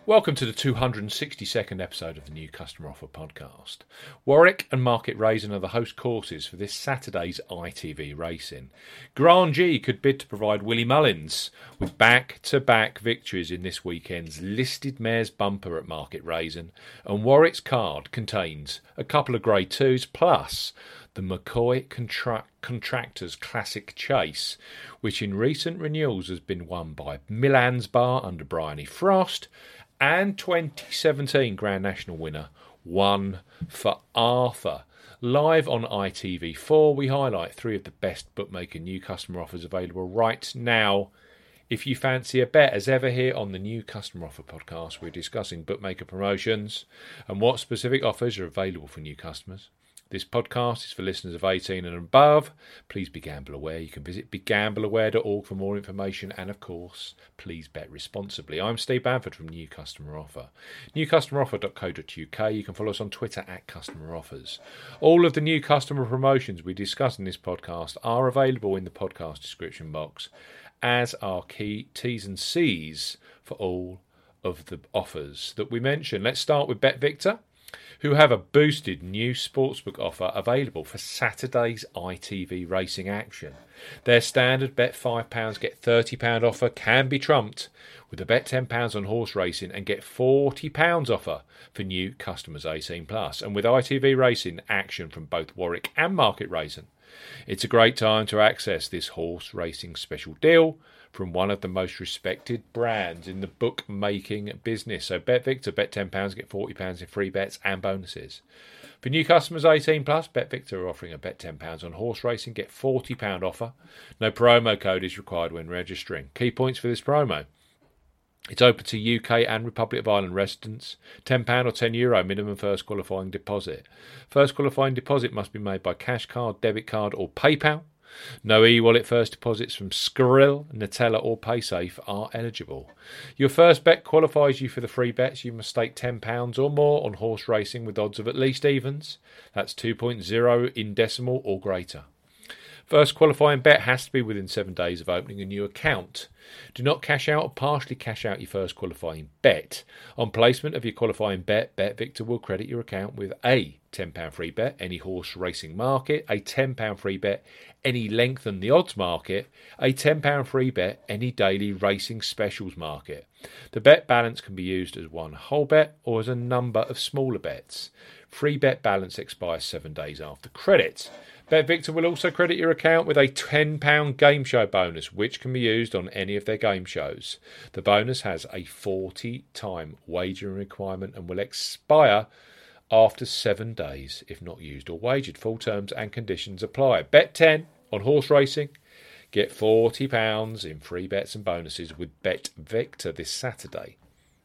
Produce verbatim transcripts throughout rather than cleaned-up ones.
Welcome to the two hundred sixty-second episode of the New Customer Offer podcast. Warwick and Market Rasen are the host courses for this Saturday's I T V racing. Grand G could bid to provide Willie Mullins with back-to-back victories in this weekend's listed mares bumper at Market Rasen, and Warwick's card contains a couple of Grade twos plus the McCoy Contra- Contractors Classic Chase, which in recent renewals has been won by Milan's Bar under Bryony Frost, and twenty seventeen Grand National winner, One for Arthur. Live on I T V four, we highlight three of the best bookmaker new customer offers available right now. If you fancy a bet, as ever here on the New Customer Offer podcast, we're discussing bookmaker promotions and what specific offers are available for new customers. This podcast is for listeners of eighteen and above. Please be gamble aware. You can visit be gamble aware dot org for more information, and of course, please bet responsibly. I'm Steve Bamford from New Customer Offer. new customer offer dot co dot uk. You can follow us on Twitter at Customer Offers. All of the new customer promotions we discuss in this podcast are available in the podcast description box, as are key T's and C's for all of the offers that we mention. Let's start with BetVictor, who have a boosted new sportsbook offer available for Saturday's I T V racing action. Their standard bet five pounds get thirty pounds offer can be trumped with a bet ten pounds on horse racing and get forty pounds offer for new customers eighteen plus. And with I T V racing action from both Warwick and Market Rasen, it's a great time to access this horse racing special deal from one of the most respected brands in the bookmaking business. So BetVictor, bet ten pounds, get forty pounds in free bets and bonuses. For new customers eighteen plus, BetVictor are offering a bet ten pounds on horse racing, get forty pounds offer. No promo code is required when registering. Key points for this promo: it's open to U K and Republic of Ireland residents. ten pounds or ten euro minimum first qualifying deposit. First qualifying deposit must be made by cash card, debit card or PayPal. No e-wallet first deposits from Skrill, Nutella or PaySafe are eligible. Your first bet qualifies you for the free bets. You must stake ten pounds or more on horse racing with odds of at least evens. That's two point oh in decimal or greater. First qualifying bet has to be within seven days of opening a new account. Do not cash out or partially cash out your first qualifying bet. On placement of your qualifying bet, BetVictor will credit your account with a ten pounds free bet, any horse racing market, a ten pounds free bet, any lengthen the odds market, a ten pounds free bet, any daily racing specials market. The bet balance can be used as one whole bet or as a number of smaller bets. Free bet balance expires seven days after credit. BetVictor will also credit your account with a ten pounds game show bonus, which can be used on any of their game shows. The bonus has a forty time wagering requirement and will expire after seven days if not used or wagered. Full terms and conditions apply. Bet ten on horse racing. Get forty pounds in free bets and bonuses with BetVictor this Saturday.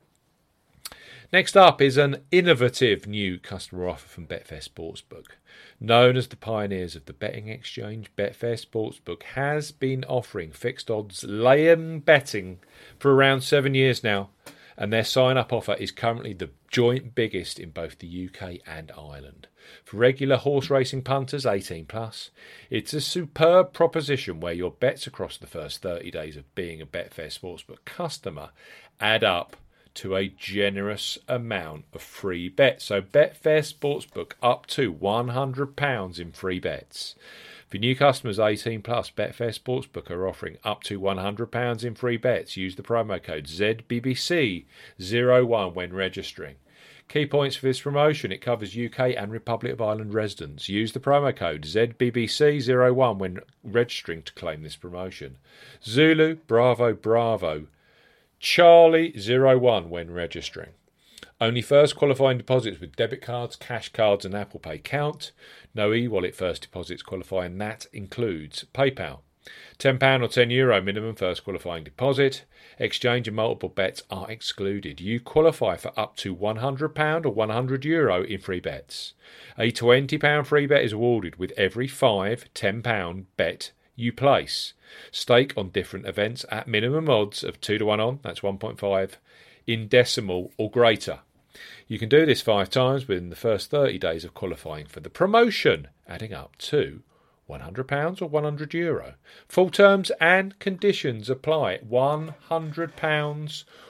Next up is an innovative new customer offer from Betfair Sportsbook. Known as the pioneers of the betting exchange, Betfair Sportsbook has been offering fixed odds lay-in betting for around seven years now, and their sign-up offer is currently the joint biggest in both the U K and Ireland. For regular horse racing punters eighteen plus, it's a superb proposition where your bets across the first thirty days of being a Betfair Sportsbook customer add up to a generous amount of free bets. So Betfair Sportsbook up to one hundred pounds in free bets. For new customers eighteen plus, Betfair Sportsbook are offering up to one hundred pounds in free bets. Use the promo code Z B B C zero one when registering. Key points for this promotion: it covers U K and Republic of Ireland residents. Use the promo code Z B B C zero one when registering to claim this promotion. Zulu, Bravo, Bravo, Charlie zero one when registering. Only first qualifying deposits with debit cards, cash cards and Apple Pay count. No e-wallet first deposits qualify, and that includes PayPal. ten pounds or ten euro minimum first qualifying deposit. Exchange and multiple bets are excluded. You qualify for up to one hundred pounds or one hundred euro in free bets. A twenty pounds free bet is awarded with every five ten pounds bet you place. Stake on different events at minimum odds of two to one on, that's one point five, in decimal or greater. You can do this five times within the first thirty days of qualifying for the promotion, adding up to one hundred pounds or one hundred euro. Full terms and conditions apply. one hundred pounds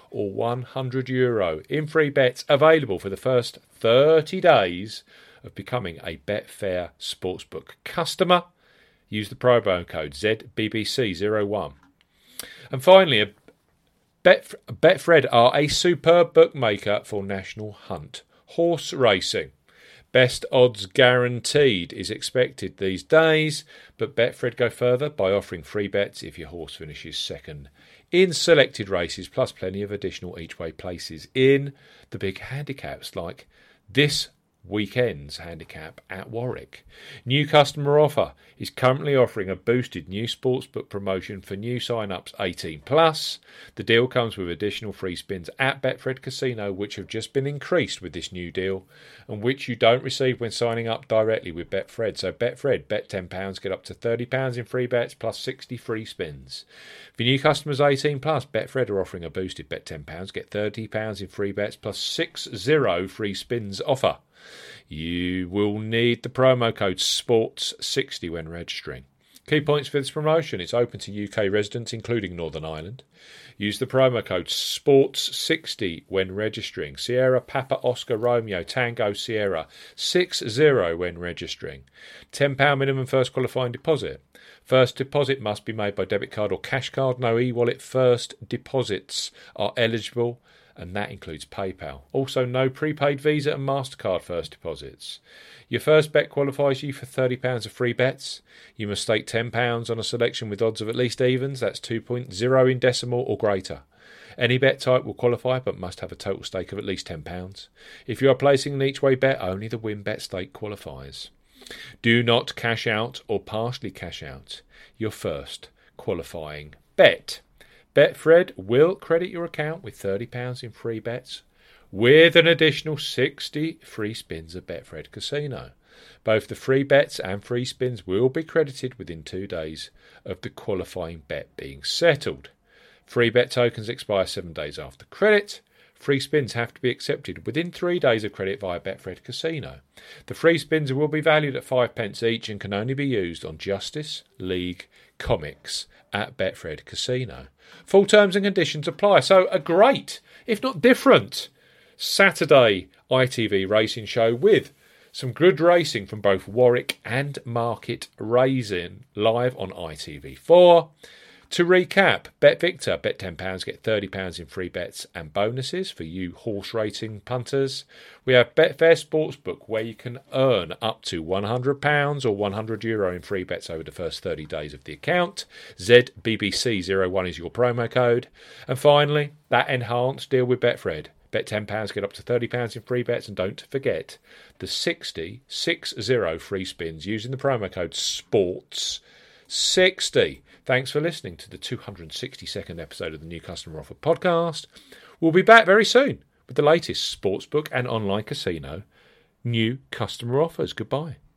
or one hundred euro in free bets available for the first thirty days of becoming a Betfair Sportsbook customer. Use the promo code Z B B C zero one. And finally, a Bet, Betfred are a superb bookmaker for National Hunt horse racing. Best odds guaranteed is expected these days, but Betfred go further by offering free bets if your horse finishes second in selected races, plus plenty of additional each-way places in the big handicaps like this weekend's handicap at Warwick. New customer offer is currently offering a boosted new sportsbook promotion for new sign-ups eighteen plus. The deal comes with additional free spins at Betfred Casino, which have just been increased with this new deal and which you don't receive when signing up directly with Betfred. So Betfred, bet ten pounds, get up to thirty pounds in free bets plus sixty free spins. For new customers eighteen plus, Betfred are offering a boosted bet ten pounds, get thirty pounds in free bets plus sixty free spins offer. You will need the promo code sports sixty when registering. Key points for this promotion: it's open to U K residents, including Northern Ireland. Use the promo code sports sixty when registering. Sierra Papa Oscar Romeo Tango Sierra sixty when registering. ten pounds minimum first qualifying deposit. First deposit must be made by debit card or cash card. No e-wallet first deposits are eligible, and that includes PayPal. Also, no prepaid Visa and MasterCard first deposits. Your first bet qualifies you for thirty pounds of free bets. You must stake ten pounds on a selection with odds of at least evens, that's two point oh in decimal or greater. Any bet type will qualify but must have a total stake of at least ten pounds. If you are placing an each-way bet, only the win bet stake qualifies. Do not cash out or partially cash out your first qualifying bet. Betfred will credit your account with thirty pounds in free bets with an additional sixty free spins at Betfred Casino. Both the free bets and free spins will be credited within two days of the qualifying bet being settled. Free bet tokens expire seven days after credit. Free spins have to be accepted within three days of credit via Betfred Casino. The free spins will be valued at five pence each and can only be used on Justice League Comics at Betfred Casino. Full terms and conditions apply. So a great, if not different, Saturday I T V racing show with some good racing from both Warwick and Market Racing live on I T V four. To recap, Bet Victor, bet ten pounds, get thirty pounds in free bets and bonuses for you horse racing punters. We have Betfair Sportsbook, where you can earn up to one hundred pounds or one hundred euro in free bets over the first thirty days of the account. Z B B C zero one is your promo code. And finally, that enhanced deal with Betfred. Bet ten pounds, get up to thirty pounds in free bets, and don't forget the sixty, sixty free spins using the promo code sports sixty. Thanks for listening to the two hundred sixty-second episode of the New Customer Offer podcast. We'll be back very soon with the latest sportsbook and online casino new customer offers. Goodbye.